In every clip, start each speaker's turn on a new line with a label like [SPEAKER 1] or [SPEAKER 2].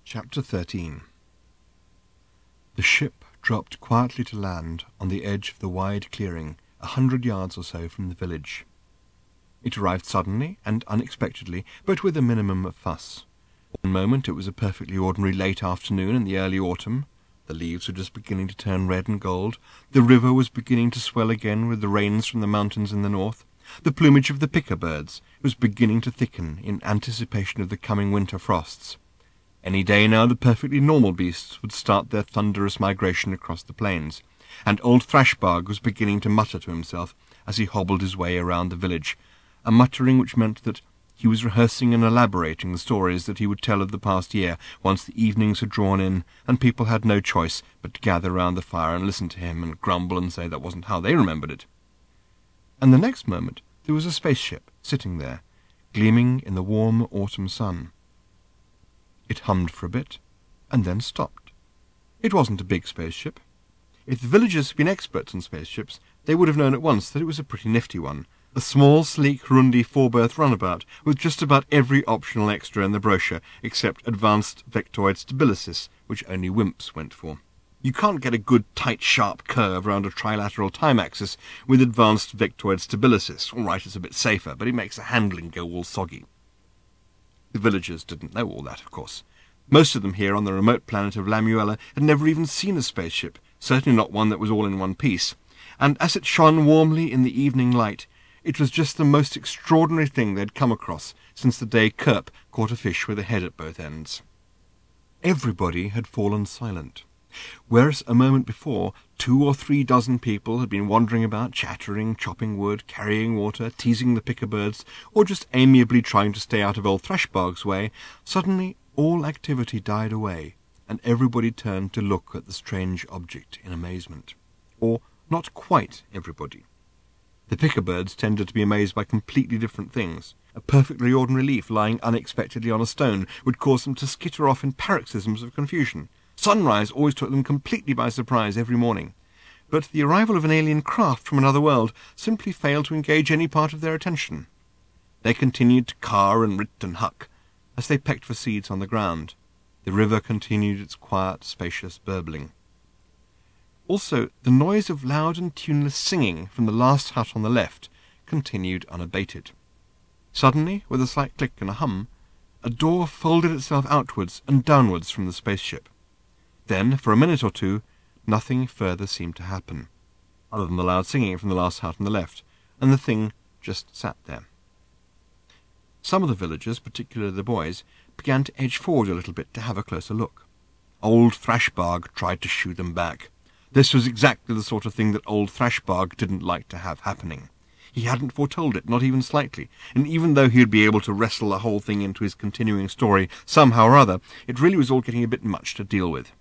[SPEAKER 1] Chapter 13. The ship dropped quietly to land on the edge of the wide clearing, 100 yards or so from the village. It arrived suddenly and unexpectedly, but with a minimum of fuss. One moment it was a perfectly ordinary late afternoon in the early autumn. The leaves were just beginning to turn red and gold. The river was beginning to swell again with the rains from the mountains in the north. The plumage of the picker birds was beginning to thicken in anticipation of the coming winter frosts. Any day now the perfectly normal beasts would start their thunderous migration across the plains, and old Thrashbog was beginning to mutter to himself as he hobbled his way around the village, a muttering which meant that he was rehearsing and elaborating the stories that he would tell of the past year, once the evenings had drawn in, and people had no choice but to gather round the fire and listen to him and grumble and say that wasn't how they remembered it. And the next moment there was a spaceship sitting there, gleaming in the warm autumn sun. It hummed for a bit, and then stopped. It wasn't a big spaceship. If the villagers had been experts on spaceships, they would have known at once that it was a pretty nifty one, a small, sleek, rundy four-berth runabout, with just about every optional extra in the brochure, except Advanced Vectoid Stabilisis, which only wimps went for. You can't get a good, tight, sharp curve round a trilateral time axis with Advanced Vectoid Stabilisis. All right, it's a bit safer, but it makes the handling go all soggy. The villagers didn't know all that, of course. Most of them here on the remote planet of Lamuella had never even seen a spaceship, certainly not one that was all in one piece, and as it shone warmly in the evening light, it was just the most extraordinary thing they'd come across since the day Kerp caught a fish with a head at both ends. Everybody had fallen silent. Whereas a moment before 2 or 3 dozen people had been wandering about, chattering, chopping wood, carrying water, teasing the picker birds, or just amiably trying to stay out of old Thrashbog's way, suddenly all activity died away, and everybody turned to look at the strange object in amazement. Or not quite everybody. The picker birds tended to be amazed by completely different things. A perfectly ordinary leaf lying unexpectedly on a stone would cause them to skitter off in paroxysms of confusion. Sunrise always took them completely by surprise every morning, but the arrival of an alien craft from another world simply failed to engage any part of their attention. They continued to carr and rit and huck as they pecked for seeds on the ground. The river continued its quiet, spacious burbling. Also, the noise of loud and tuneless singing from the last hut on the left continued unabated. Suddenly, with a slight click and a hum, a door folded itself outwards and downwards from the spaceship. Then, for a minute or two, nothing further seemed to happen, other than the loud singing from the last hut on the left, and the thing just sat there. Some of the villagers, particularly the boys, began to edge forward a little bit to have a closer look. Old Thrashbog tried to shoo them back. This was exactly the sort of thing that old Thrashbog didn't like to have happening. He hadn't foretold it, not even slightly, and even though he'd be able to wrestle the whole thing into his continuing story somehow or other, it really was all getting a bit much to deal with.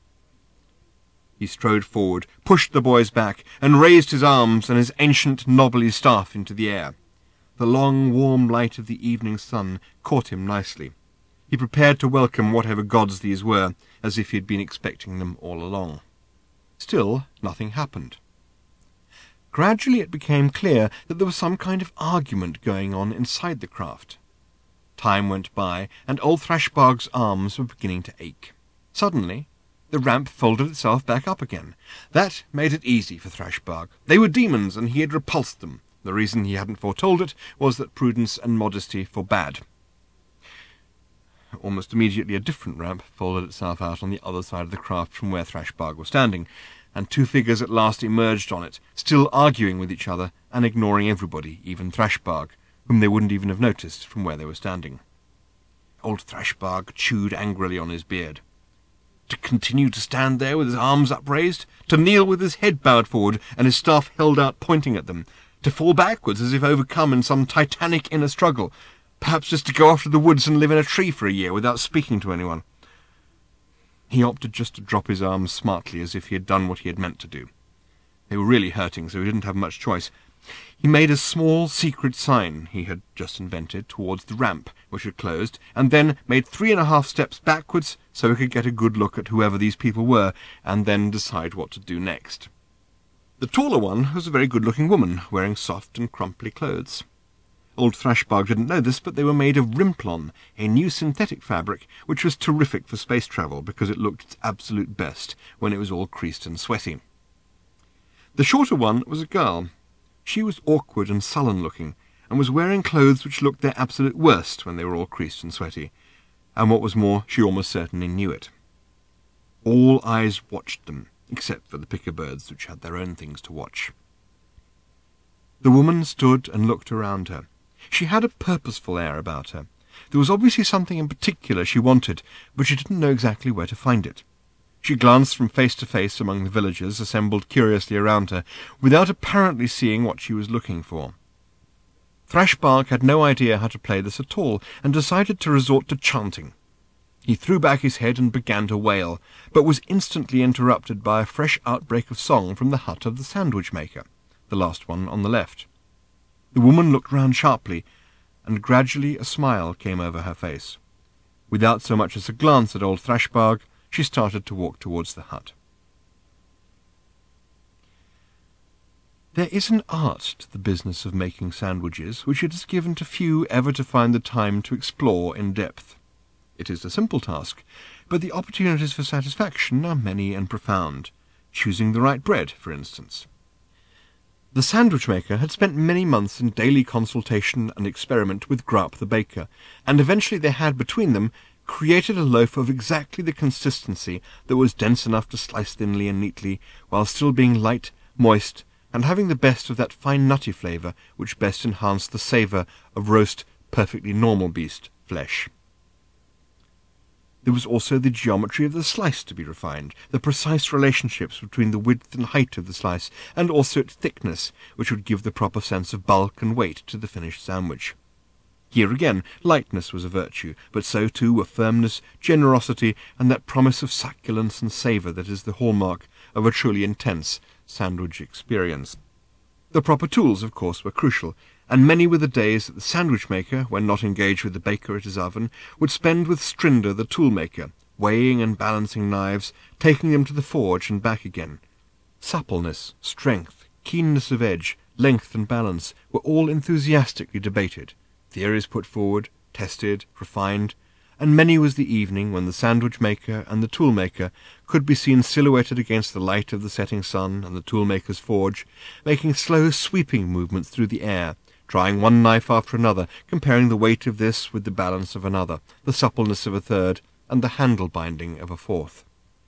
[SPEAKER 1] He strode forward, pushed the boys back, and raised his arms and his ancient knobbly staff into the air. The long, warm light of the evening sun caught him nicely. He prepared to welcome whatever gods these were, as if he had been expecting them all along. Still, nothing happened. Gradually it became clear that there was some kind of argument going on inside the craft. Time went by, and old Thrashbog's arms were beginning to ache. Suddenly, the ramp folded itself back up again. That made it easy for Thrashbog. They were demons, and he had repulsed them. The reason he hadn't foretold it was that prudence and modesty forbade. Almost immediately a different ramp folded itself out on the other side of the craft from where Thrashbog was standing, and 2 figures at last emerged on it, still arguing with each other and ignoring everybody, even Thrashbog, whom they wouldn't even have noticed from where they were standing. Old Thrashbog chewed angrily on his beard. To continue to stand there with his arms upraised, to kneel with his head bowed forward and his staff held out pointing at them, to fall backwards as if overcome in some titanic inner struggle, perhaps just to go off to the woods and live in a tree for a year without speaking to anyone. He opted just to drop his arms smartly as if he had done what he had meant to do. They were really hurting, so he didn't have much choice. He made a small secret sign he had just invented towards the ramp, which had closed, and then made 3.5 steps backwards so he could get a good look at whoever these people were, and then decide what to do next. The taller one was a very good-looking woman, wearing soft and crumply clothes. Old Thrashbog didn't know this, but they were made of Rimplon, a new synthetic fabric which was terrific for space travel because it looked its absolute best when it was all creased and sweaty. The shorter one was a girl. She was awkward and sullen-looking, and was wearing clothes which looked their absolute worst when they were all creased and sweaty, and what was more, she almost certainly knew it. All eyes watched them, except for the picker birds, which had their own things to watch. The woman stood and looked around her. She had a purposeful air about her. There was obviously something in particular she wanted, but she didn't know exactly where to find it. She glanced from face to face among the villagers assembled curiously around her, without apparently seeing what she was looking for. Thrashbog had no idea how to play this at all, and decided to resort to chanting. He threw back his head and began to wail, but was instantly interrupted by a fresh outbreak of song from the hut of the sandwich maker, the last one on the left. The woman looked round sharply, and gradually a smile came over her face. Without so much as a glance at old Thrashbog, she started to walk towards the hut. There is an art to the business of making sandwiches which it is given to few ever to find the time to explore in depth. It is a simple task, but the opportunities for satisfaction are many and profound. Choosing the right bread, for instance. The sandwich maker had spent many months in daily consultation and experiment with Grap the baker, and eventually they had, between them, created a loaf of exactly the consistency that was dense enough to slice thinly and neatly, while still being light, moist, and having the best of that fine nutty flavour which best enhanced the savour of roast, perfectly normal beast flesh. There was also the geometry of the slice to be refined, the precise relationships between the width and height of the slice, and also its thickness, which would give the proper sense of bulk and weight to the finished sandwich. Here again, lightness was a virtue, but so too were firmness, generosity, and that promise of succulence and savour that is the hallmark of a truly intense sandwich experience. The proper tools, of course, were crucial, and many were the days that the sandwich maker, when not engaged with the baker at his oven, would spend with Strinder the tool-maker, weighing and balancing knives, taking them to the forge and back again. Suppleness, strength, keenness of edge, length and balance were all enthusiastically debated, theories put forward, tested, refined, and many was the evening when the sandwich-maker and the tool-maker could be seen silhouetted against the light of the setting sun and the tool-maker's forge, making slow sweeping movements through the air, trying one knife after another, comparing the weight of this with the balance of another, the suppleness of a third, and the handle-binding of a fourth.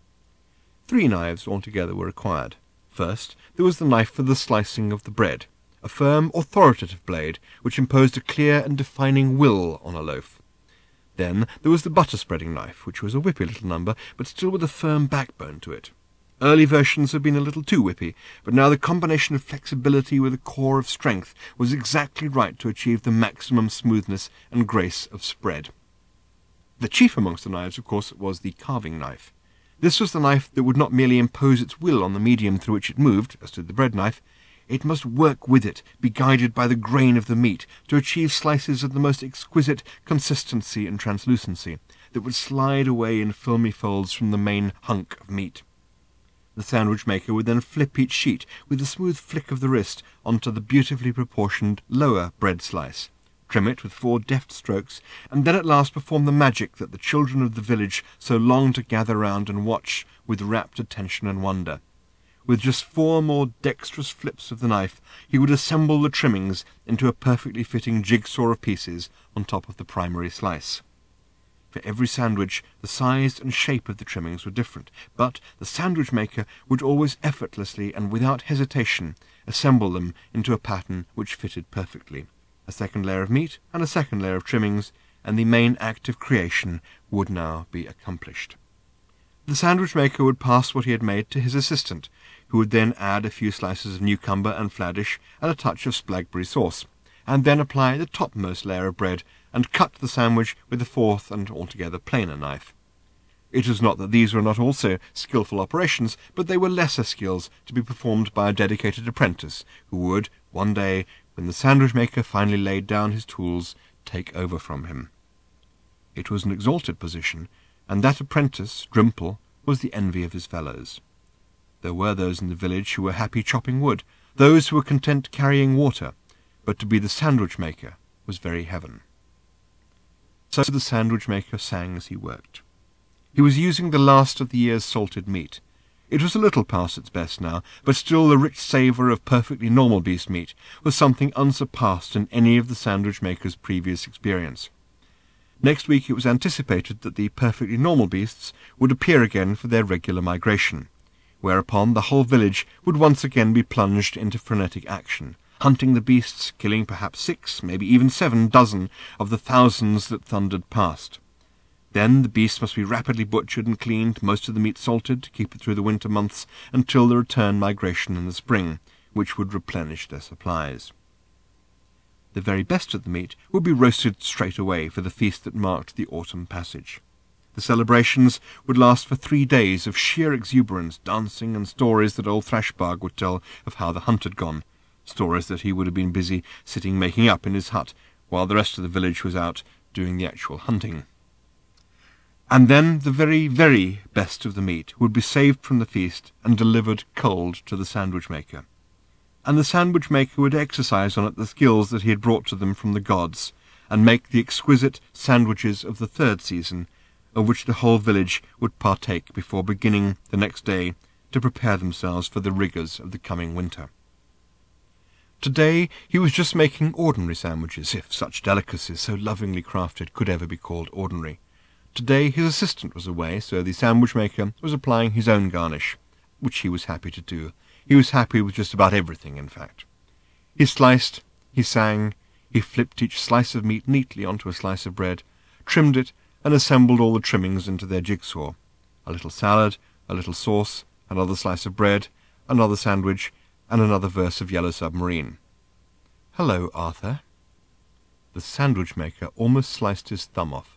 [SPEAKER 1] 3 knives altogether were required. First, there was the knife for the slicing of the bread, a firm, authoritative blade which imposed a clear and defining will on a loaf. Then there was the butter-spreading knife, which was a whippy little number, but still with a firm backbone to it. Early versions had been a little too whippy, but now the combination of flexibility with a core of strength was exactly right to achieve the maximum smoothness and grace of spread. The chief amongst the knives, of course, was the carving knife. This was the knife that would not merely impose its will on the medium through which it moved, as did the bread knife. It must work with it, be guided by the grain of the meat, to achieve slices of the most exquisite consistency and translucency, that would slide away in filmy folds from the main hunk of meat. The sandwich-maker would then flip each sheet with a smooth flick of the wrist onto the beautifully proportioned lower bread slice, trim it with 4 deft strokes, and then at last perform the magic that the children of the village so longed to gather round and watch with rapt attention and wonder. With just 4 more dexterous flips of the knife, he would assemble the trimmings into a perfectly fitting jigsaw of pieces on top of the primary slice. For every sandwich, the size and shape of the trimmings were different, but the sandwich-maker would always effortlessly and without hesitation assemble them into a pattern which fitted perfectly. A second layer of meat and a second layer of trimmings, and the main act of creation would now be accomplished. The sandwich-maker would pass what he had made to his assistant, who would then add a few slices of Newcumber and Fladdish and a touch of Splagberry sauce, and then apply the topmost layer of bread and cut the sandwich with a 4th and altogether plainer knife. It was not that these were not also skilful operations, but they were lesser skills to be performed by a dedicated apprentice, who would, one day, when the sandwich-maker finally laid down his tools, take over from him. It was an exalted position, and that apprentice, Drimple, was the envy of his fellows. There were those in the village who were happy chopping wood, those who were content carrying water, but to be the sandwich-maker was very heaven. So the sandwich maker sang as he worked. He was using the last of the year's salted meat. It was a little past its best now, but still the rich savour of perfectly normal beast meat was something unsurpassed in any of the sandwich maker's previous experience. Next week it was anticipated that the perfectly normal beasts would appear again for their regular migration, whereupon the whole village would once again be plunged into frenetic action, hunting the beasts, killing perhaps 6, maybe even 7 dozen of the thousands that thundered past. Then the beasts must be rapidly butchered and cleaned, most of the meat salted, to keep it through the winter months until the return migration in the spring, which would replenish their supplies. The very best of the meat would be roasted straight away for the feast that marked the autumn passage. The celebrations would last for 3 days of sheer exuberance, dancing, and stories that old Thrashbog would tell of how the hunt had gone, stories that he would have been busy sitting making up in his hut, while the rest of the village was out doing the actual hunting. And then the very, very best of the meat would be saved from the feast and delivered cold to the sandwich maker. And the sandwich maker would exercise on it the skills that he had brought to them from the gods, and make the exquisite sandwiches of the 3rd season, of which the whole village would partake before beginning the next day to prepare themselves for the rigours of the coming winter. Today he was just making ordinary sandwiches, if such delicacies so lovingly crafted could ever be called ordinary. Today his assistant was away, so the sandwich maker was applying his own garnish, which he was happy to do. He was happy with just about everything, in fact. He sliced, he sang, he flipped each slice of meat neatly onto a slice of bread, trimmed it, and assembled all the trimmings into their jigsaw. A little salad, a little sauce, another slice of bread, another sandwich, and another verse of Yellow Submarine. "Hello, Arthur." The sandwich maker almost sliced his thumb off.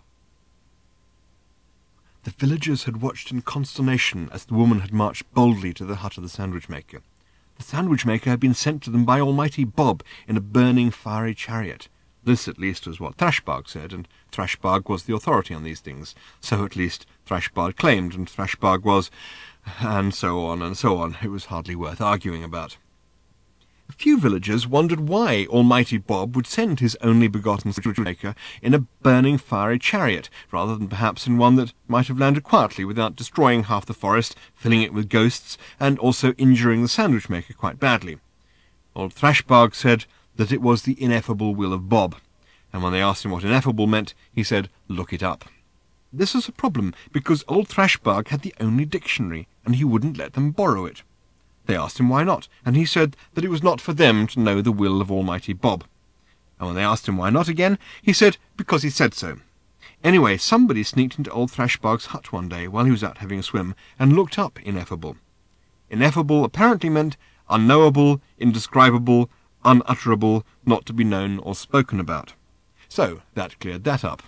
[SPEAKER 1] The villagers had watched in consternation as the woman had marched boldly to the hut of the sandwich maker. The sandwich maker had been sent to them by Almighty Bob in a burning fiery chariot. This, at least, was what Thrashbog said, and Thrashbog was the authority on these things. So, at least, Thrashbog claimed, and Thrashbog was... and so on and so on. It was hardly worth arguing about. A few villagers wondered why Almighty Bob would send his only begotten sandwich maker in a burning fiery chariot, rather than perhaps in one that might have landed quietly without destroying half the forest, filling it with ghosts, and also injuring the sandwich maker quite badly. Old Thrashbog said that it was the ineffable will of Bob, and when they asked him what ineffable meant, he said, "Look it up." This was a problem, because old Thrashbog had the only dictionary, and he wouldn't let them borrow it. They asked him why not, and he said that it was not for them to know the will of Almighty Bob. And when they asked him why not again, he said because he said so. Anyway, somebody sneaked into old Thrashbog's hut one day while he was out having a swim, and looked up ineffable. Ineffable apparently meant unknowable, indescribable, unutterable, not to be known or spoken about. So that cleared that up.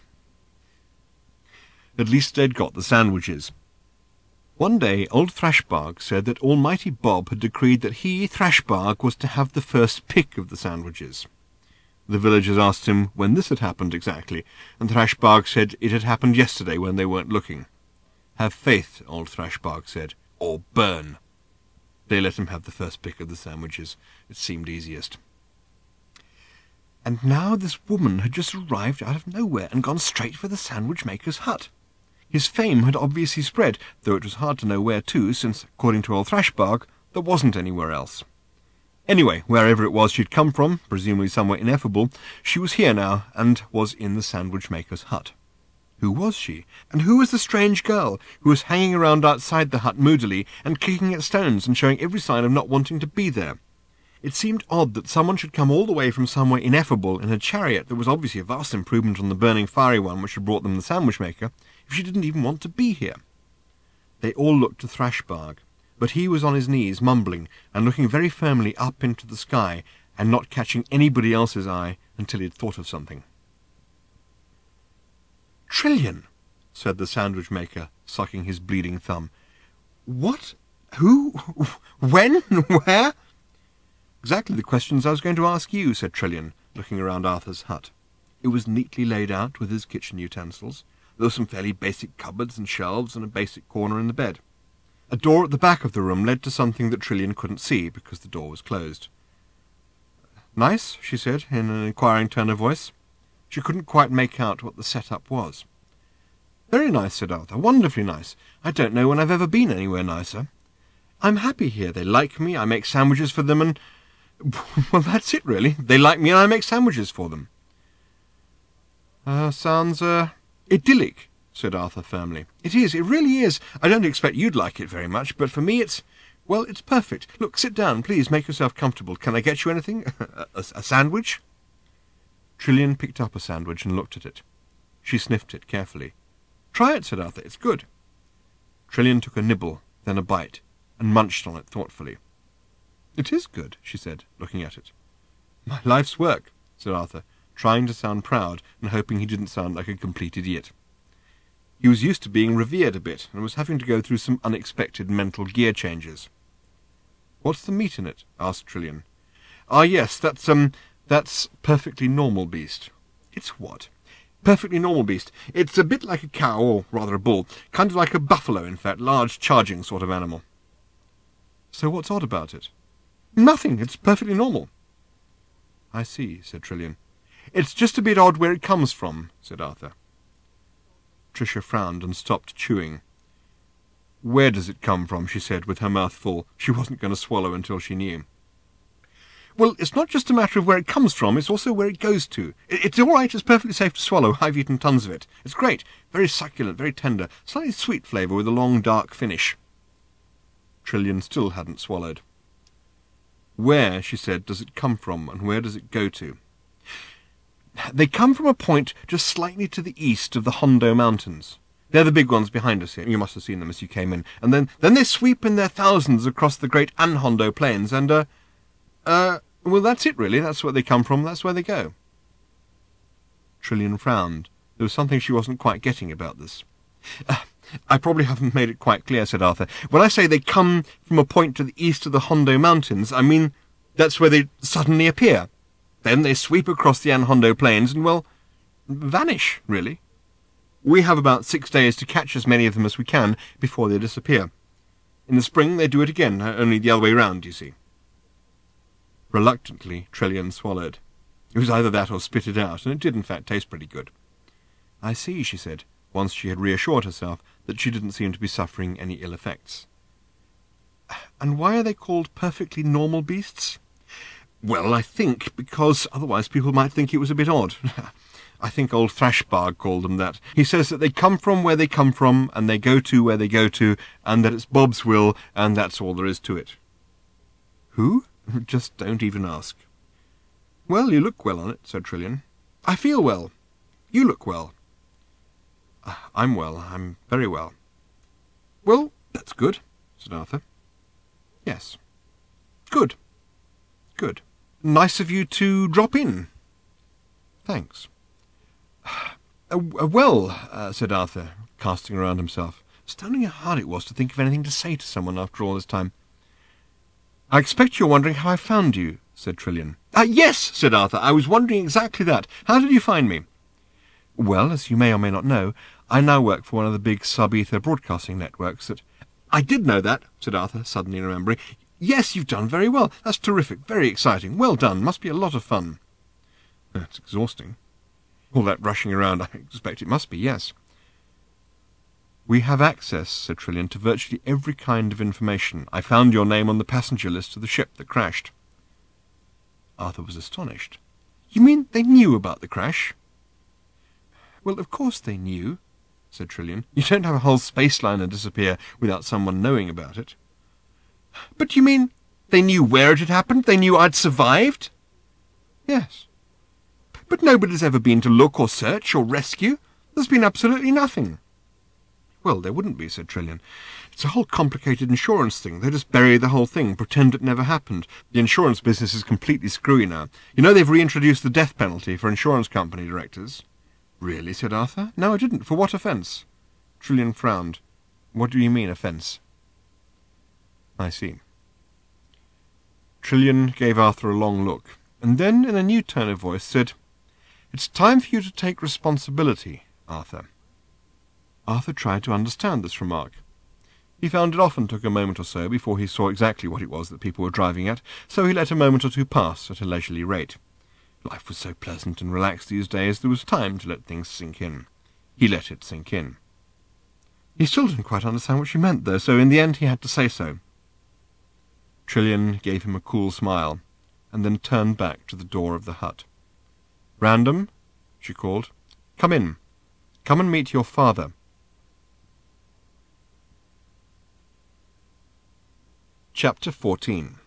[SPEAKER 1] At least they'd got the sandwiches. One day old Thrashbog said that Almighty Bob had decreed that he, Thrashbog, was to have the first pick of the sandwiches. The villagers asked him when this had happened exactly, and Thrashbog said it had happened yesterday when they weren't looking. "Have faith," old Thrashbog said, "or burn." They let him have the first pick of the sandwiches. It seemed easiest. And now this woman had just arrived out of nowhere and gone straight for the sandwich maker's hut. His fame had obviously spread, though it was hard to know where to, since, according to old Thrashbog, there wasn't anywhere else. Anyway, wherever it was she'd come from, presumably somewhere ineffable, she was here now, and was in the sandwich maker's hut. Who was she? And who was the strange girl who was hanging around outside the hut moodily and kicking at stones and showing every sign of not wanting to be there? It seemed odd that someone should come all the way from somewhere ineffable in a chariot that was obviously a vast improvement on the burning fiery one which had brought them the sandwich maker, if she didn't even want to be here. They all looked to Thrashbog, but he was on his knees, mumbling, and looking very firmly up into the sky, and not catching anybody else's eye until he had thought of something. "Trillion," said the sandwich maker, sucking his bleeding thumb. "What? Who? When? Where?" "Exactly the questions I was going to ask you," said Trillion, looking around Arthur's hut. It was neatly laid out with his kitchen utensils. There were some fairly basic cupboards and shelves and a basic corner in the bed. A door at the back of the room led to something that Trillion couldn't see because the door was closed. "Nice?" she said, in an inquiring tone of voice. She couldn't quite make out what the set-up was. "Very nice," said Arthur. "Wonderfully nice. I don't know when I've ever been anywhere nicer. I'm happy here. They like me. I make sandwiches for them and... well, that's it, really. They like me and I make sandwiches for them." Sounds, idyllic," said Arthur firmly. "It is. It really is. I don't expect you'd like it very much, but for me it's... well, it's perfect. Look, sit down. Please, make yourself comfortable. Can I get you anything? A sandwich?" Trilian picked up a sandwich and looked at it. She sniffed it carefully. "Try it," said Arthur. "It's good." Trilian took a nibble, then a bite, and munched on it thoughtfully. "It is good," she said, looking at it. "My life's work," said Arthur, trying to sound proud and hoping he didn't sound like a complete idiot. He was used to being revered a bit, and was having to go through some unexpected mental gear changes. "What's the meat in it?" asked Trilian. "Ah, yes, that's perfectly normal beast." "It's what?" "Perfectly normal beast. It's a bit like a cow, or rather a bull. Kind of like a buffalo, in fact. Large, charging sort of animal." "So what's odd about it?" "Nothing. It's perfectly normal." "I see," said Trilian. "It's just a bit odd where it comes from," said Arthur. Tricia frowned and stopped chewing. "Where does it come from?" she said, with her mouth full. She wasn't going to swallow until she knew. "Well, it's not just a matter of where it comes from, it's also where it goes to. It's all right, it's perfectly safe to swallow. I've eaten tons of it. It's great. Very succulent, very tender. Slightly sweet flavour with a long, dark finish." Trilian still hadn't swallowed. "Where," she said, "does it come from, and where does it go to?" "They come from a point just slightly to the east of the Hondo Mountains. They're the big ones behind us here. You must have seen them as you came in. And then they sweep in their thousands across the great Anhondo Plains, and, well, that's it, really. That's where they come from. That's where they go." Trilian frowned. There was something she wasn't quite getting about this. "I probably haven't made it quite clear," said Arthur. "When I say they come from a point to the east of the Hondo Mountains, I mean that's where they suddenly appear. Then they sweep across the Anhondo Plains and, well, vanish, really. We have about 6 days to catch as many of them as we can before they disappear. In the spring they do it again, only the other way round, you see." Reluctantly, Trilian swallowed. It was either that or spit it out, and it did in fact taste pretty good. "I see," she said, once she had reassured herself that she didn't seem to be suffering any ill effects. "And why are they called perfectly normal beasts?" "Well, I think because otherwise people might think it was a bit odd. I think old Thrashbarg called them that. He says that they come from where they come from, and they go to where they go to, and that it's Bob's will, and that's all there is to it." "Who?" "Just don't even ask." "Well, you look well on it," said Trilian. "I feel well. You look well." "I'm well. I'm very well." "Well, that's good," said Arthur. "Yes. Good. Good. Nice of you to drop in." "Thanks." Well, said Arthur, casting around himself. Astounding how hard it was to think of anything to say to someone after all this time. "I expect you're wondering how I found you," said Trilian. "Yes," said Arthur. "I was wondering exactly that. How did you find me?" "Well, as you may or may not know, I now work for one of the big sub-ether broadcasting networks that—" "I did know that," said Arthur, suddenly remembering. "Yes, you've done very well. That's terrific. Very exciting. Well done. Must be a lot of fun." "It's exhausting." "All that rushing around, I expect it must be, yes." "We have access," said Trilian, "to virtually every kind of information. I found your name on the passenger list of the ship that crashed." Arthur was astonished. "You mean they knew about the crash?" "Well, of course they knew," said Trilian. "You don't have a whole space liner disappear without someone knowing about it." "But you mean they knew where it had happened? They knew I'd survived?" "Yes." "But nobody's ever been to look or search or rescue? There's been absolutely nothing." "Well, there wouldn't be," said Trilian. "It's a whole complicated insurance thing. They just bury the whole thing, pretend it never happened. The insurance business is completely screwy now. You know they've reintroduced the death penalty for insurance company directors." "Really?" said Arthur. "No, I didn't. For what offence?" Trilian frowned. "What do you mean, offence?" "I see." Trilian gave Arthur a long look, and then, in a new tone of voice, said, "It's time for you to take responsibility, Arthur." Arthur tried to understand this remark. He found it often took a moment or so before he saw exactly what it was that people were driving at, so he let a moment or two pass at a leisurely rate. Life was so pleasant and relaxed these days, there was time to let things sink in. He let it sink in. He still didn't quite understand what she meant, though, so in the end he had to say so. Trilian gave him a cool smile, and then turned back to the door of the hut. "Random," she called, "come in. Come and meet your father." Chapter 14.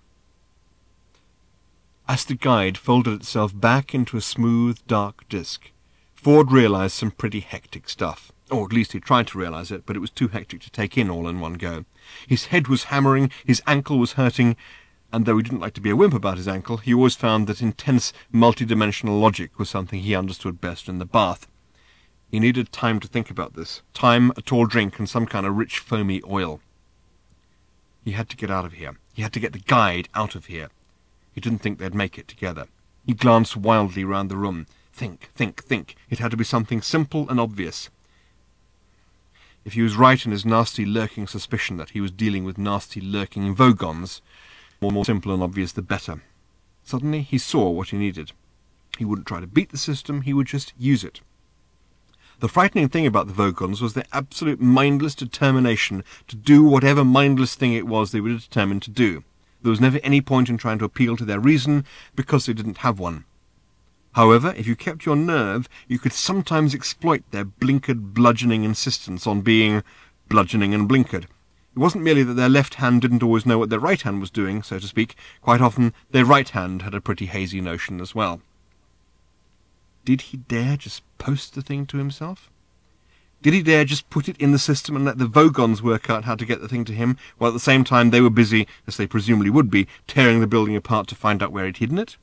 [SPEAKER 1] As the guide folded itself back into a smooth, dark disk, Ford realized some pretty hectic stuff. Or at least he tried to realize it, but it was too hectic to take in all in one go. His head was hammering, his ankle was hurting, and though he didn't like to be a wimp about his ankle, he always found that intense, multidimensional logic was something he understood best in the bath. He needed time to think about this. Time, a tall drink, and some kind of rich, foamy oil. He had to get out of here. He had to get the guide out of here. He didn't think they'd make it together. He glanced wildly round the room. Think, think, think. It had to be something simple and obvious. If he was right in his nasty, lurking suspicion that he was dealing with nasty, lurking Vogons, the more simple and obvious the better. Suddenly he saw what he needed. He wouldn't try to beat the system, he would just use it. The frightening thing about the Vogons was their absolute mindless determination to do whatever mindless thing it was they were determined to do. There was never any point in trying to appeal to their reason, because they didn't have one. However, if you kept your nerve, you could sometimes exploit their blinkered, bludgeoning insistence on being bludgeoning and blinkered. It wasn't merely that their left hand didn't always know what their right hand was doing, so to speak. Quite often, their right hand had a pretty hazy notion as well. Did he dare just post the thing to himself? Did he dare just put it in the system and let the Vogons work out how to get the thing to him, while at the same time they were busy, as they presumably would be, tearing the building apart to find out where he'd hidden it?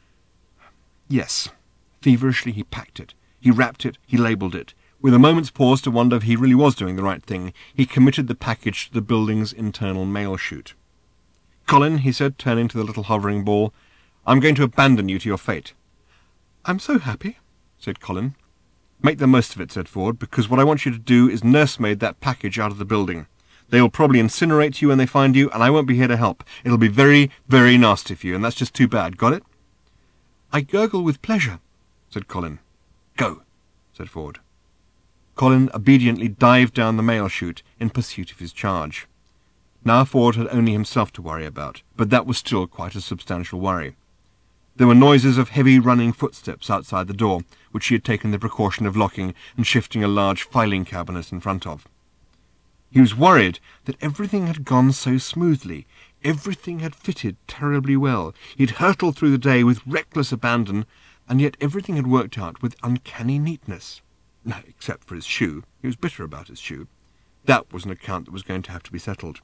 [SPEAKER 1] Yes. Feverishly he packed it. He wrapped it. He labelled it. With a moment's pause to wonder if he really was doing the right thing, he committed the package to the building's internal mail chute. "Colin," he said, turning to the little hovering ball, "I'm going to abandon you to your fate." "I'm so happy," said Colin. "Make the most of it," said Ford, "because what I want you to do is nursemaid that package out of the building. They will probably incinerate you when they find you, and I won't be here to help. It'll be very, very nasty for you, and that's just too bad. Got it?" "I gurgle with pleasure," said Colin. "Go," said Ford. Colin obediently dived down the mail chute in pursuit of his charge. Now Ford had only himself to worry about, but that was still quite a substantial worry. There were noises of heavy running footsteps outside the door, which he had taken the precaution of locking and shifting a large filing cabinet in front of. He was worried that everything had gone so smoothly. Everything had fitted terribly well. He'd hurtled through the day with reckless abandon, and yet everything had worked out with uncanny neatness. No, except for his shoe. He was bitter about his shoe. That was an account that was going to have to be settled.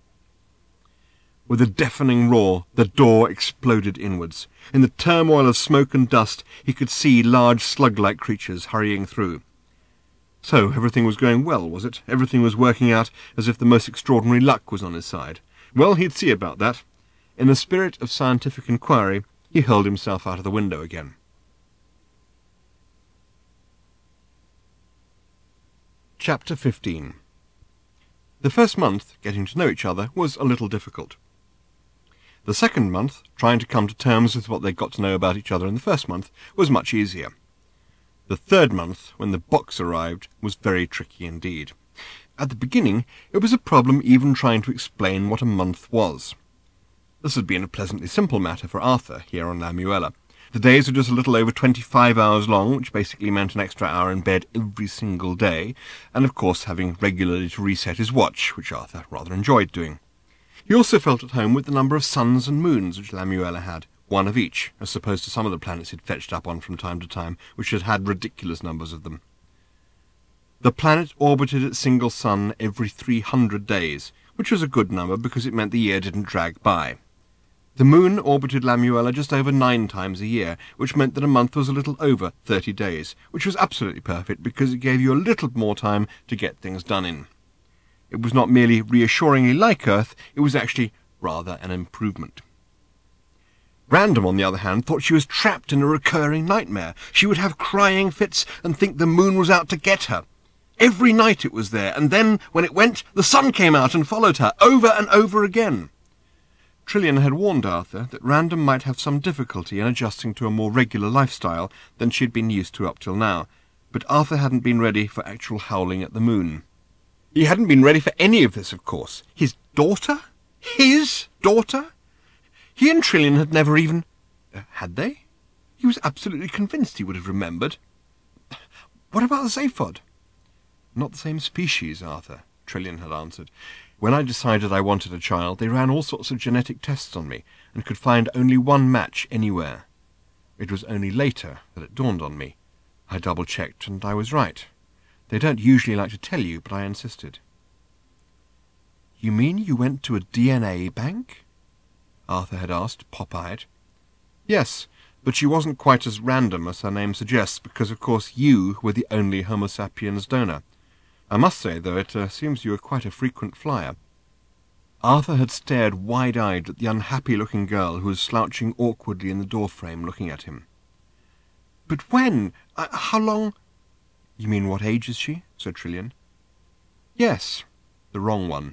[SPEAKER 1] With a deafening roar, the door exploded inwards. In the turmoil of smoke and dust, he could see large slug-like creatures hurrying through. So everything was going well, was it? Everything was working out as if the most extraordinary luck was on his side. Well, he'd see about that. In the spirit of scientific inquiry, he hurled himself out of the window again. Chapter 15. The first month, getting to know each other, was a little difficult. The second month, trying to come to terms with what they'd got to know about each other in the first month, was much easier. The third month, when the box arrived, was very tricky indeed. At the beginning, it was a problem even trying to explain what a month was. This had been a pleasantly simple matter for Arthur here on Lamuella. The days were just a little over 25 hours long, which basically meant an extra hour in bed every single day, and of course having regularly to reset his watch, which Arthur rather enjoyed doing. He also felt at home with the number of suns and moons which Lamuella had, one of each, as opposed to some of the planets he'd fetched up on from time to time, which had had ridiculous numbers of them. The planet orbited its single sun every 300 days, which was a good number because it meant the year didn't drag by. The moon orbited Lamuella just over 9 times a year, which meant that a month was a little over 30 days, which was absolutely perfect because it gave you a little more time to get things done in. It was not merely reassuringly like Earth, it was actually rather an improvement. Random, on the other hand, thought she was trapped in a recurring nightmare. She would have crying fits and think the moon was out to get her. Every night it was there, and then, when it went, the sun came out and followed her, over and over again. Trilian had warned Arthur that Random might have some difficulty in adjusting to a more regular lifestyle than she had been used to up till now, but Arthur hadn't been ready for actual howling at the moon. He hadn't been ready for any of this, of course. His daughter? His daughter? He and Trilian had never even... had they? He was absolutely convinced he would have remembered. What about the Zaphod? Not the same species, Arthur, Trilian had answered. When I decided I wanted a child, they ran all sorts of genetic tests on me and could find only one match anywhere. It was only later that it dawned on me. I double-checked, and I was right. They don't usually like to tell you, but I insisted. You mean you went to a DNA bank? Arthur had asked, pop-eyed. Yes, but she wasn't quite as random as her name suggests, because, of course, you were the only Homo sapiens donor. I must say, though, it seems you were quite a frequent flyer. Arthur had stared wide-eyed at the unhappy-looking girl who was slouching awkwardly in the door-frame looking at him. But when? How long? You mean what age is she? Said Trilian. Yes, the wrong one.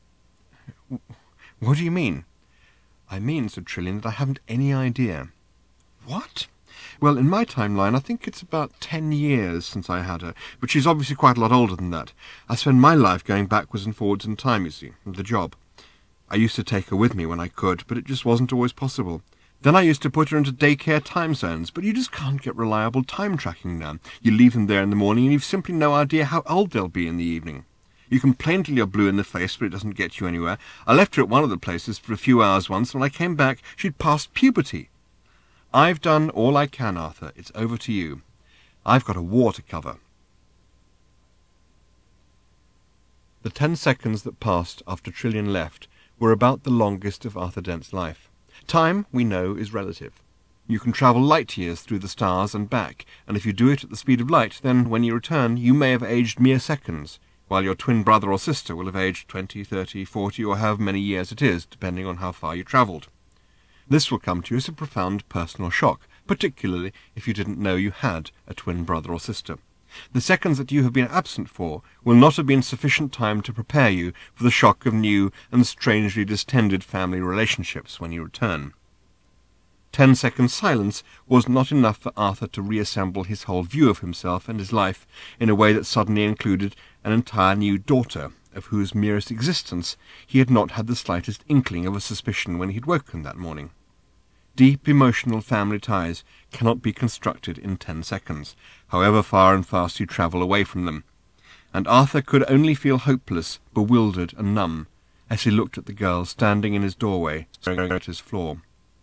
[SPEAKER 1] What do you mean? I mean, said Trilian, that I haven't any idea. What? Well, in my timeline, I think it's about 10 years since I had her, but she's obviously quite a lot older than that. I spend my life going backwards and forwards in time, you see, with the job. I used to take her with me when I could, but it just wasn't always possible. Then I used to put her into daycare time zones, but you just can't get reliable time tracking now. You leave them there in the morning and you've simply no idea how old they'll be in the evening. You complain till you're blue in the face, but it doesn't get you anywhere. I left her at one of the places for a few hours once, and when I came back, she'd passed puberty. I've done all I can, Arthur. It's over to you. I've got a war to cover. The 10 seconds that passed after Trilian left were about the longest of Arthur Dent's life. Time, we know, is relative. You can travel light years through the stars and back, and if you do it at the speed of light, then when you return, you may have aged mere seconds, while your twin brother or sister will have aged 20, 30, 40, or however many years it is, depending on how far you travelled. This will come to you as a profound personal shock, particularly if you didn't know you had a twin brother or sister. The seconds that you have been absent for will not have been sufficient time to prepare you for the shock of new and strangely distended family relationships when you return. 10 seconds silence was not enough for Arthur to reassemble his whole view of himself and his life in a way that suddenly included an entire new daughter, of whose merest existence he had not had the slightest inkling of a suspicion when he had woken that morning. Deep emotional family ties cannot be constructed in 10 seconds, however far and fast you travel away from them, and Arthur could only feel hopeless, bewildered, and numb as he looked at the girl standing in his doorway, staring at his floor.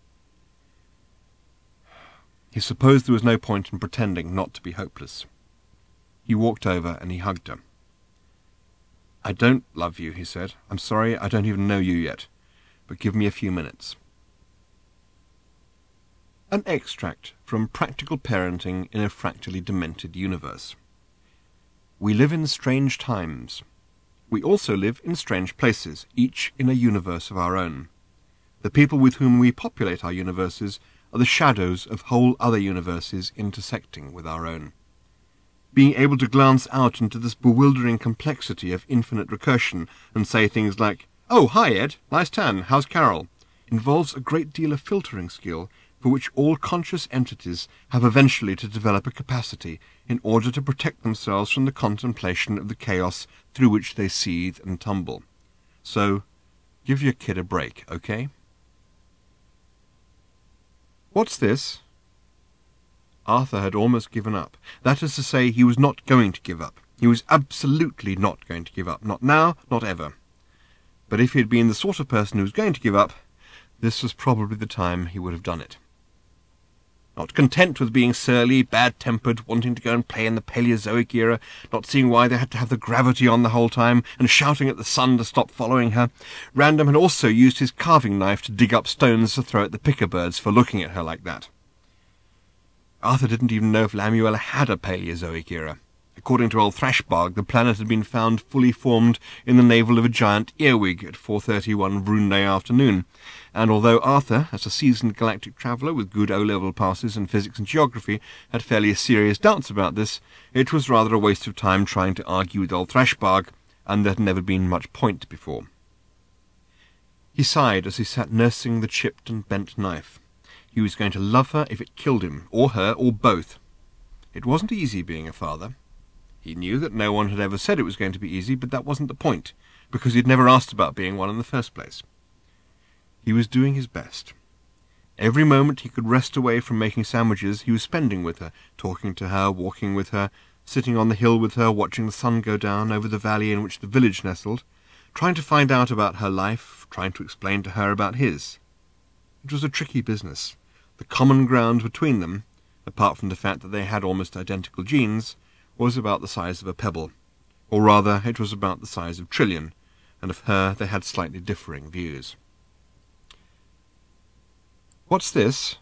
[SPEAKER 1] He supposed there was no point in pretending not to be hopeless. He walked over and he hugged her. "I don't love you," he said. "I'm sorry, I don't even know you yet, but give me a few minutes." An extract from Practical Parenting in a Fractally Demented Universe. We live in strange times. We also live in strange places, each in a universe of our own. The people with whom we populate our universes are the shadows of whole other universes intersecting with our own. Being able to glance out into this bewildering complexity of infinite recursion and say things like, "Oh, hi Ed, nice tan, how's Carol?" involves a great deal of filtering skill for which all conscious entities have eventually to develop a capacity in order to protect themselves from the contemplation of the chaos through which they seethe and tumble. So, give your kid a break, okay? What's this? Arthur had almost given up. That is to say, he was not going to give up. He was absolutely not going to give up. Not now, not ever. But if he had been the sort of person who was going to give up, this was probably the time he would have done it. Not content with being surly, bad-tempered, wanting to go and play in the Paleozoic era, not seeing why they had to have the gravity on the whole time, and shouting at the sun to stop following her, Random had also used his carving knife to dig up stones to throw at the picker-birds for looking at her like that. Arthur didn't even know if Lamuella had a Paleozoic era. According to old Thrashbog, the planet had been found fully formed in the navel of a giant earwig at 4:30 one Brunei afternoon, and although Arthur, as a seasoned galactic traveller with good O-level passes in physics and geography, had fairly serious doubts about this, it was rather a waste of time trying to argue with old Thrashbog, and there had never been much point before. He sighed as he sat nursing the chipped and bent knife. He was going to love her if it killed him, or her, or both. It wasn't easy being a father. He knew that no one had ever said it was going to be easy, but that wasn't the point, because he'd never asked about being one in the first place. He was doing his best. Every moment he could wrest away from making sandwiches he was spending with her, talking to her, walking with her, sitting on the hill with her, watching the sun go down over the valley in which the village nestled, trying to find out about her life, trying to explain to her about his. It was a tricky business. The common ground between them, apart from the fact that they had almost identical genes, was about the size of a pebble. Or rather, it was about the size of Trillian, and of her they had slightly differing views. "What's this?"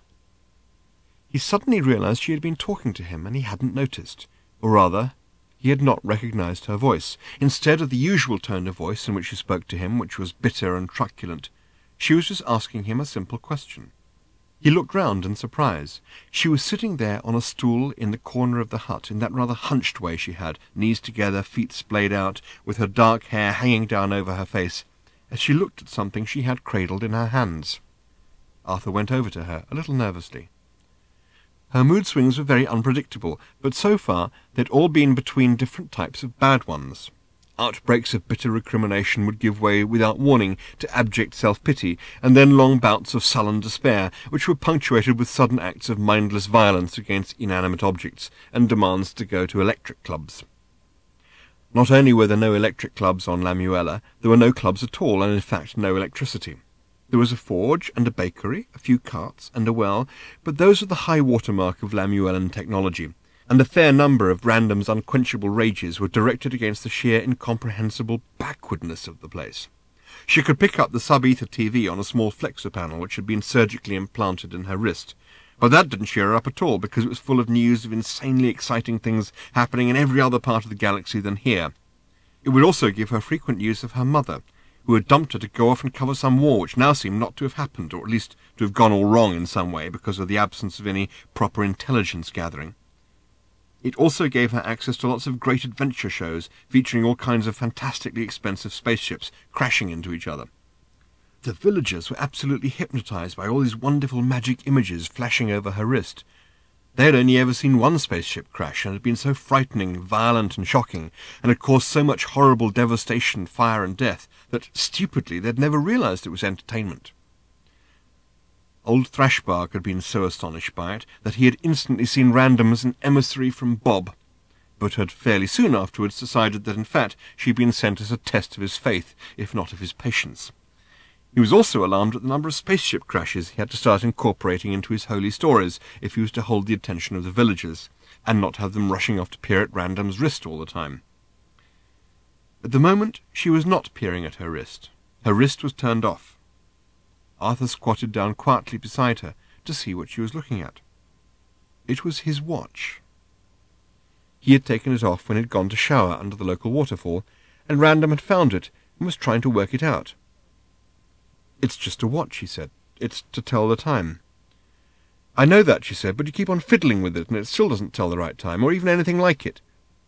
[SPEAKER 1] He suddenly realized she had been talking to him, and he hadn't noticed. Or rather, he had not recognized her voice. Instead of the usual tone of voice in which she spoke to him, which was bitter and truculent, she was just asking him a simple question. He looked round in surprise. She was sitting there on a stool in the corner of the hut, in that rather hunched way she had, knees together, feet splayed out, with her dark hair hanging down over her face, as she looked at something she had cradled in her hands. Arthur went over to her, a little nervously. Her mood swings were very unpredictable, but so far they'd all been between different types of bad ones. Outbreaks of bitter recrimination would give way without warning to abject self-pity, and then long bouts of sullen despair, which were punctuated with sudden acts of mindless violence against inanimate objects, and demands to go to electric clubs. Not only were there no electric clubs on Lamuella, there were no clubs at all, and in fact no electricity. There was a forge and a bakery, a few carts and a well, but those were the high water mark of Lamuellan technology, and a fair number of Random's unquenchable rages were directed against the sheer incomprehensible backwardness of the place. She could pick up the sub-ether TV on a small flexor panel which had been surgically implanted in her wrist, but that didn't cheer her up at all, because it was full of news of insanely exciting things happening in every other part of the galaxy than here. It would also give her frequent news of her mother, who had dumped her to go off and cover some war which now seemed not to have happened, or at least to have gone all wrong in some way because of the absence of any proper intelligence gathering. It also gave her access to lots of great adventure shows featuring all kinds of fantastically expensive spaceships crashing into each other. The villagers were absolutely hypnotized by all these wonderful magic images flashing over her wrist. They had only ever seen one spaceship crash, and had been so frightening, violent and shocking, and had caused so much horrible devastation, fire and death, that, stupidly, they'd never realized it was entertainment. Old Thrashbark had been so astonished by it that he had instantly seen Random as an emissary from Bob, but had fairly soon afterwards decided that in fact she had been sent as a test of his faith, if not of his patience. He was also alarmed at the number of spaceship crashes he had to start incorporating into his holy stories if he was to hold the attention of the villagers, and not have them rushing off to peer at Random's wrist all the time. At the moment she was not peering at her wrist. Her wrist was turned off. Arthur squatted down quietly beside her to see what she was looking at. It was his watch. He had taken it off when he had gone to shower under the local waterfall, and Random had found it and was trying to work it out. "It's just a watch," he said. "It's to tell the time." "I know that," she said, "but you keep on fiddling with it, and it still doesn't tell the right time, or even anything like it."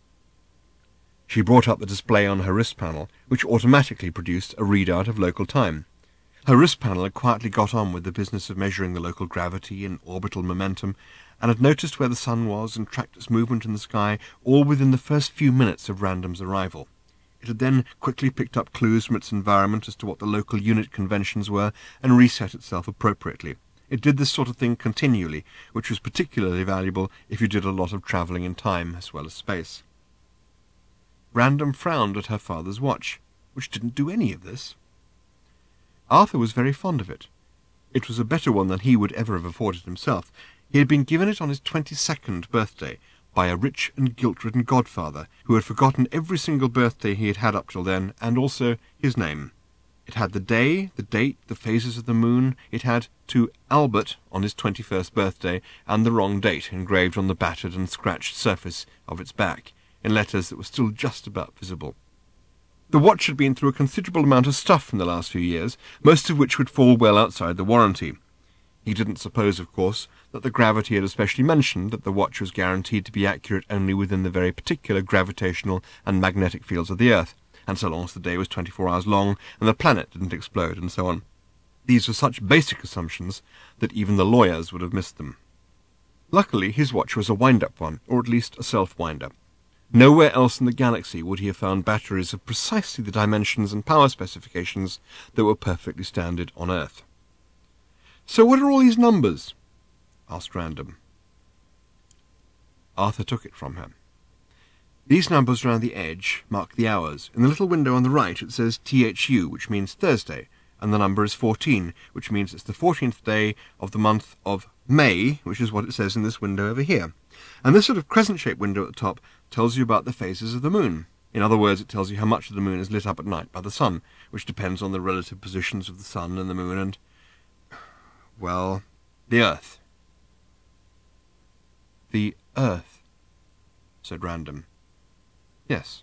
[SPEAKER 1] She brought up the display on her wrist panel, which automatically produced a readout of local time. Her wrist panel had quietly got on with the business of measuring the local gravity and orbital momentum, and had noticed where the sun was and tracked its movement in the sky, all within the first few minutes of Random's arrival. It had then quickly picked up clues from its environment as to what the local unit conventions were, and reset itself appropriately. It did this sort of thing continually, which was particularly valuable if you did a lot of travelling in time as well as space. Random frowned at her father's watch, which didn't do any of this. Arthur was very fond of it. It was a better one than he would ever have afforded himself. He had been given it on his 22nd birthday by a rich and guilt-ridden godfather who had forgotten every single birthday he had had up till then, and also his name. It had the day, the date, the phases of the moon. It had "to Albert" on his 21st birthday, and the wrong date engraved on the battered and scratched surface of its back, in letters that were still just about visible. The watch had been through a considerable amount of stuff in the last few years, most of which would fall well outside the warranty. He didn't suppose, of course, that the gravity had especially mentioned that the watch was guaranteed to be accurate only within the very particular gravitational and magnetic fields of the Earth, and so long as the day was 24 hours long and the planet didn't explode, and so on. These were such basic assumptions that even the lawyers would have missed them. Luckily, his watch was a wind-up one, or at least a self-winder. Nowhere else in the galaxy would he have found batteries of precisely the dimensions and power specifications that were perfectly standard on Earth. "So what are all these numbers?" asked Random. Arthur took it from her. "These numbers around the edge mark the hours. In the little window on the right it says THU, which means Thursday, and the number is 14, which means it's the 14th day of the month of May, which is what it says in this window over here. And this sort of crescent-shaped window at the top tells you about the phases of the moon. In other words, it tells you how much of the moon is lit up at night by the sun, which depends on the relative positions of the sun and the moon and, well, the Earth." "The Earth," said Random. "Yes."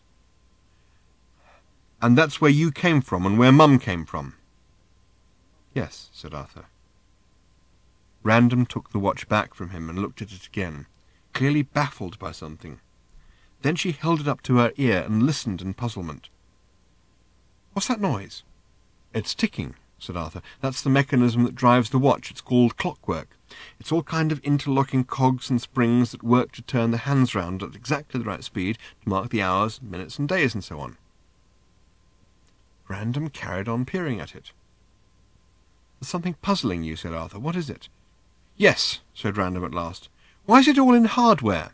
[SPEAKER 1] "And that's where you came from and where Mum came from?" "Yes," said Arthur. Random took the watch back from him and looked at it again, clearly baffled by something. Then she held it up to her ear and listened in puzzlement. "What's that noise?" "It's ticking," said Arthur. "That's the mechanism that drives the watch. It's called clockwork. It's all kind of interlocking cogs and springs that work to turn the hands round at exactly the right speed to mark the hours, minutes and days and so on." Random carried on peering at it. "There's something puzzling you," said Arthur. "What is it?" "Yes," said Random at last. "Why is it all in hardware?"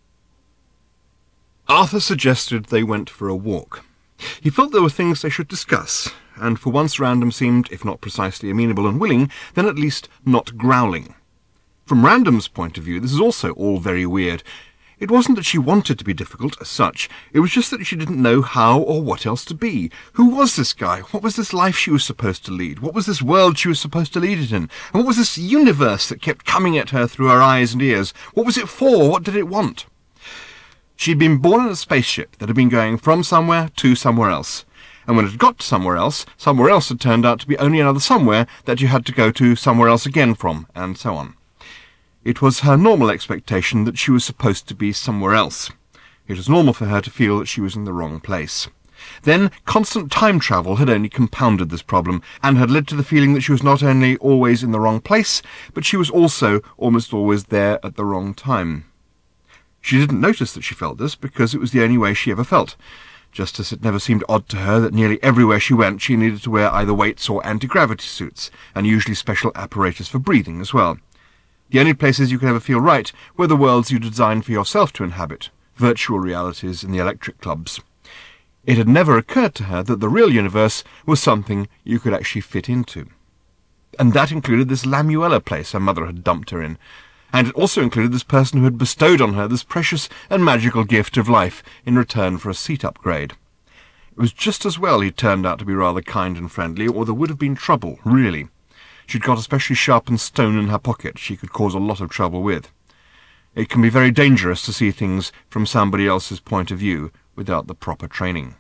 [SPEAKER 1] Arthur suggested they went for a walk. He felt there were things they should discuss, and for once Random seemed, if not precisely amenable and willing, then at least not growling. From Random's point of view, this is also all very weird. It wasn't that she wanted to be difficult as such, it was just that she didn't know how or what else to be. Who was this guy? What was this life she was supposed to lead? What was this world she was supposed to lead it in? And what was this universe that kept coming at her through her eyes and ears? What was it for? What did it want? She'd been born in a spaceship that had been going from somewhere to somewhere else. And when it had got to somewhere else had turned out to be only another somewhere that you had to go to somewhere else again from, and so on. It was her normal expectation that she was supposed to be somewhere else. It was normal for her to feel that she was in the wrong place. Then constant time travel had only compounded this problem, and had led to the feeling that she was not only always in the wrong place, but she was also almost always there at the wrong time. She didn't notice that she felt this, because it was the only way she ever felt, just as it never seemed odd to her that nearly everywhere she went she needed to wear either weights or anti-gravity suits, and usually special apparatus for breathing as well. The only places you could ever feel right were the worlds you designed for yourself to inhabit, virtual realities in the electric clubs. It had never occurred to her that the real universe was something you could actually fit into. And that included this Lamuella place her mother had dumped her in, and it also included this person who had bestowed on her this precious and magical gift of life in return for a seat upgrade. It was just as well he'd turned out to be rather kind and friendly, or there would have been trouble, really. She'd got a specially sharpened stone in her pocket she could cause a lot of trouble with. It can be very dangerous to see things from somebody else's point of view without the proper training.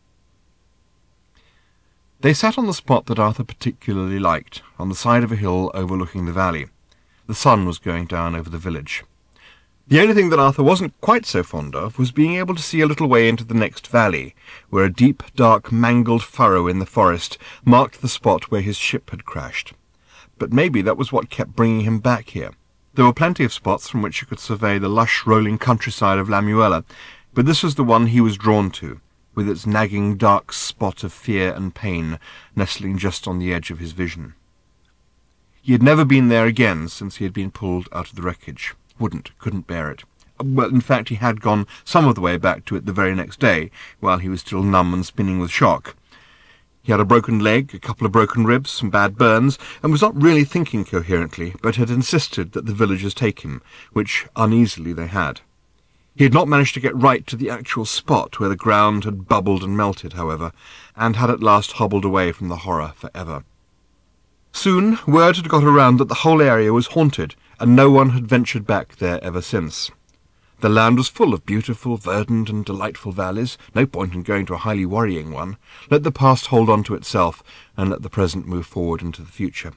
[SPEAKER 1] They sat on the spot that Arthur particularly liked, on the side of a hill overlooking the valley. The sun was going down over the village. The only thing that Arthur wasn't quite so fond of was being able to see a little way into the next valley, where a deep, dark, mangled furrow in the forest marked the spot where his ship had crashed. But maybe that was what kept bringing him back here. There were plenty of spots from which you could survey the lush, rolling countryside of Lamuella, but this was the one he was drawn to, with its nagging dark spot of fear and pain nestling just on the edge of his vision. He had never been there again since he had been pulled out of the wreckage. Couldn't bear it. Well, in fact, he had gone some of the way back to it the very next day, while he was still numb and spinning with shock. He had a broken leg, a couple of broken ribs, some bad burns, and was not really thinking coherently, but had insisted that the villagers take him, which uneasily they had. He had not managed to get right to the actual spot where the ground had bubbled and melted, however, and had at last hobbled away from the horror for ever. Soon word had got around that the whole area was haunted, and no one had ventured back there ever since. The land was full of beautiful, verdant and delightful valleys. No point in going to a highly worrying one. Let the past hold on to itself, and let the present move forward into the future.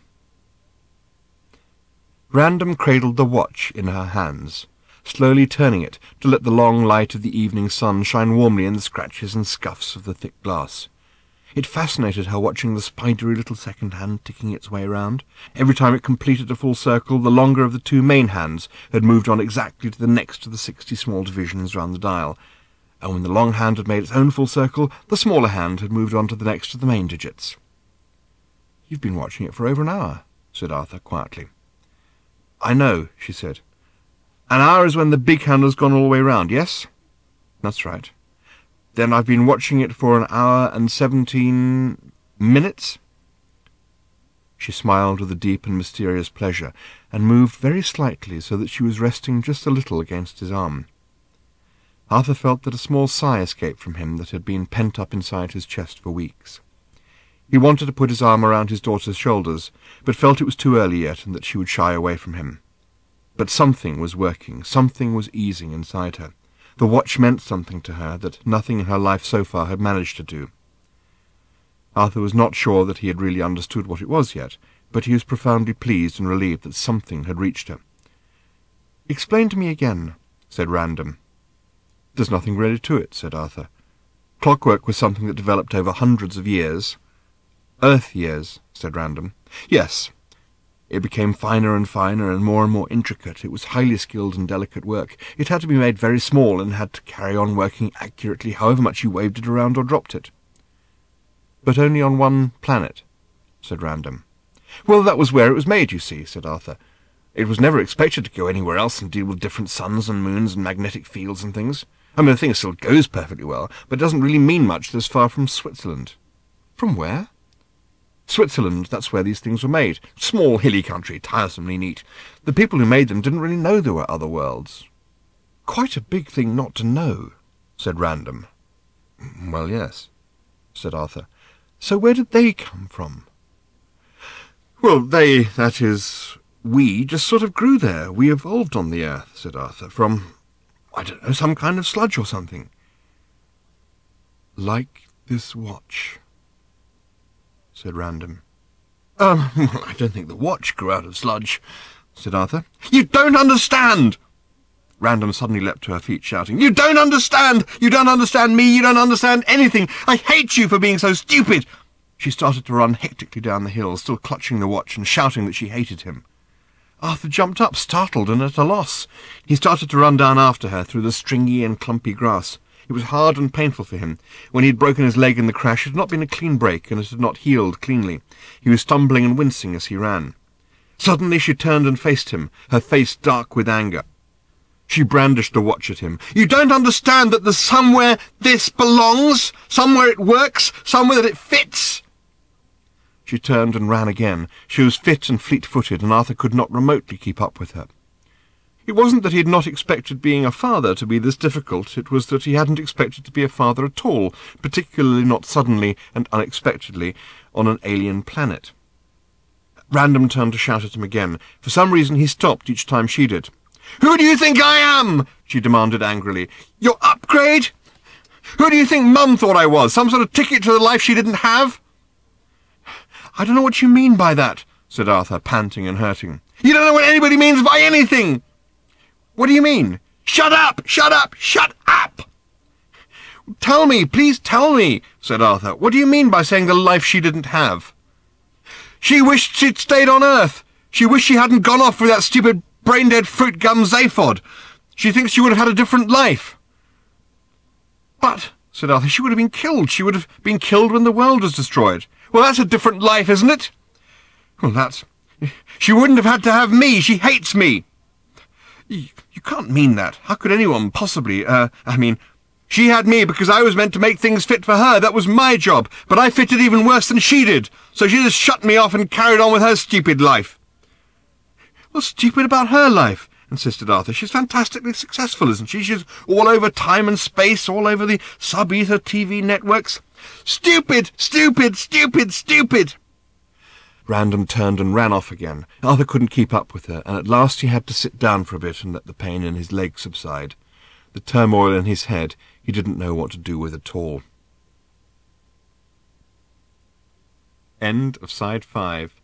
[SPEAKER 1] Random cradled the watch in her hands, slowly turning it to let the long light of the evening sun shine warmly in the scratches and scuffs of the thick glass. It fascinated her watching the spidery little second hand ticking its way round. Every time it completed a full circle, the longer of the two main hands had moved on exactly to the next of the 60 small divisions round the dial, and when the long hand had made its own full circle, the smaller hand had moved on to the next of the main digits. "You've been watching it for over an hour," said Arthur quietly. "I know," she said. "An hour is when the big hand has gone all the way round, yes?" "That's right." "Then I've been watching it for an hour and 17 minutes?" She smiled with a deep and mysterious pleasure, and moved very slightly so that she was resting just a little against his arm. Arthur felt that a small sigh escaped from him that had been pent up inside his chest for weeks. He wanted to put his arm around his daughter's shoulders, but felt it was too early yet and that she would shy away from him. But something was working, something was easing inside her. The watch meant something to her that nothing in her life so far had managed to do. Arthur was not sure that he had really understood what it was yet, but he was profoundly pleased and relieved that something had reached her. "Explain to me again," said Random. "There's nothing really to it," said Arthur. "Clockwork was something that developed over hundreds of years." "Earth years," said Random. "Yes. It became finer and finer and more intricate. It was highly skilled and delicate work. It had to be made very small and had to carry on working accurately however much you waved it around or dropped it." "But only on one planet," said Random. "Well, that was where it was made, you see," said Arthur. "It was never expected to go anywhere else and deal with different suns and moons and magnetic fields and things. I mean, the thing still goes perfectly well, but it doesn't really mean much this far from Switzerland." "From where?" "Switzerland, that's where these things were made. Small, hilly country, tiresomely neat. The people who made them didn't really know there were other worlds." "Quite a big thing not to know," said Random. "Well, yes," said Arthur. "So where did they come from?" "Well, that is, we just sort of grew there. We evolved on the Earth," said Arthur, "from, I don't know, some kind of sludge or something." "Like this watch," said Random. Well, I don't think the watch grew out of sludge," said Arthur. "You don't understand!" Random suddenly leapt to her feet, shouting, "You don't understand! You don't understand me! You don't understand anything! I hate you for being so stupid!" She started to run hectically down the hill, still clutching the watch and shouting that she hated him. Arthur jumped up, startled and at a loss. He started to run down after her through the stringy and clumpy grass. It was hard and painful for him. When he had broken his leg in the crash, it had not been a clean break, and it had not healed cleanly. He was stumbling and wincing as he ran. Suddenly she turned and faced him, her face dark with anger. She brandished the watch at him. "You don't understand that there's somewhere this belongs? Somewhere it works? Somewhere that it fits?" She turned and ran again. She was fit and fleet-footed, and Arthur could not remotely keep up with her. It wasn't that he had not expected being a father to be this difficult. It was that he hadn't expected to be a father at all, particularly not suddenly and unexpectedly on an alien planet. Random turned to shout at him again. For some reason he stopped each time she did. "Who do you think I am?" she demanded angrily. "Your upgrade? Who do you think Mum thought I was? Some sort of ticket to the life she didn't have?" "I don't know what you mean by that," said Arthur, panting and hurting. "You don't know what anybody means by anything!" "What do you mean?" "Shut up! Shut up! Shut up!" "Tell me, please tell me," said Arthur. "What do you mean by saying the life she didn't have?" "She wished she'd stayed on Earth. She wished she hadn't gone off with that stupid brain-dead fruit gum Zaphod. She thinks she would have had a different life." "But," said Arthur, "she would have been killed. She would have been killed when the world was destroyed." "Well, that's a different life, isn't it?" "Well, that's... She wouldn't have had to have me. She hates me." You can't mean that. How could anyone possibly, she had me because I was meant to make things fit for her. That was my job, but I fitted even worse than she did. So she just shut me off and carried on with her stupid life." "What's stupid about her life?" insisted Arthur. "She's fantastically successful, isn't she? She's all over time and space, all over the sub-ether TV networks." "Stupid! Stupid! Stupid! Stupid!" Random turned and ran off again. Arthur couldn't keep up with her, and at last he had to sit down for a bit and let the pain in his leg subside. The turmoil in his head he didn't know what to do with at all. End of Side 5.